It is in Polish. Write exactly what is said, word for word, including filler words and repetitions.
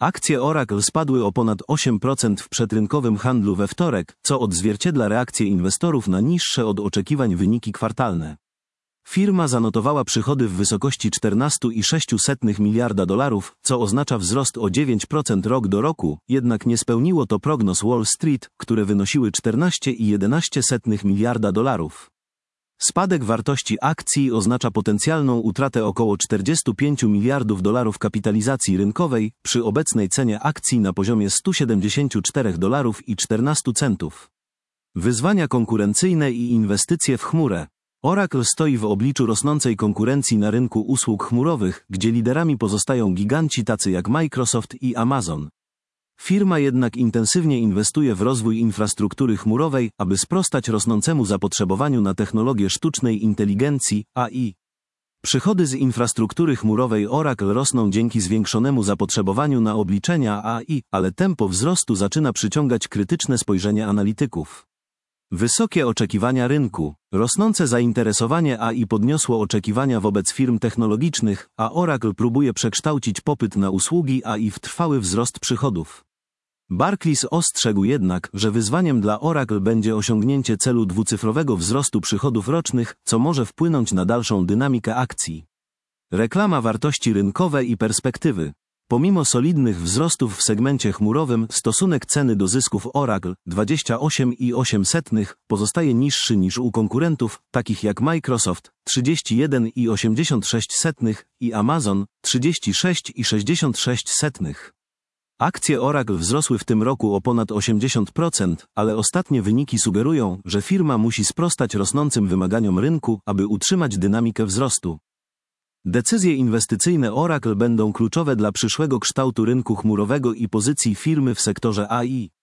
Akcje Oracle spadły o ponad osiem procent w przedrynkowym handlu we wtorek, co odzwierciedla reakcję inwestorów na niższe od oczekiwań wyniki kwartalne. Firma zanotowała przychody w wysokości czternaście przecinek sześć miliarda dolarów, co oznacza wzrost o dziewięć procent rok do roku, jednak nie spełniło to prognoz Wall Street, które wynosiły czternaście przecinek jedenaście miliarda dolarów. Spadek wartości akcji oznacza potencjalną utratę około czterdziestu pięciu miliardów dolarów kapitalizacji rynkowej przy obecnej cenie akcji na poziomie stu siedemdziesięciu czterech dolarów i czternastu centów. Wyzwania konkurencyjne i inwestycje w chmurę. Oracle stoi w obliczu rosnącej konkurencji na rynku usług chmurowych, gdzie liderami pozostają giganci tacy jak Microsoft i Amazon. Firma jednak intensywnie inwestuje w rozwój infrastruktury chmurowej, aby sprostać rosnącemu zapotrzebowaniu na technologię sztucznej inteligencji A I. Przychody z infrastruktury chmurowej Oracle rosną dzięki zwiększonemu zapotrzebowaniu na obliczenia A I, ale tempo wzrostu zaczyna przyciągać krytyczne spojrzenie analityków. Wysokie oczekiwania rynku. Rosnące zainteresowanie A I podniosło oczekiwania wobec firm technologicznych, a Oracle próbuje przekształcić popyt na usługi A I w trwały wzrost przychodów. Barclays ostrzegł jednak, że wyzwaniem dla Oracle będzie osiągnięcie celu dwucyfrowego wzrostu przychodów rocznych, co może wpłynąć na dalszą dynamikę akcji. Reklama wartości rynkowe i perspektywy. Pomimo solidnych wzrostów w segmencie chmurowym, stosunek ceny do zysków Oracle dwadzieścia osiem przecinek osiem pozostaje niższy niż u konkurentów, takich jak Microsoft trzydzieści jeden przecinek osiemdziesiąt sześć i Amazon trzydzieści sześć przecinek sześćdziesiąt sześć. Akcje Oracle wzrosły w tym roku o ponad osiemdziesiąt procent, ale ostatnie wyniki sugerują, że firma musi sprostać rosnącym wymaganiom rynku, aby utrzymać dynamikę wzrostu. Decyzje inwestycyjne Oracle będą kluczowe dla przyszłego kształtu rynku chmurowego i pozycji firmy w sektorze A I.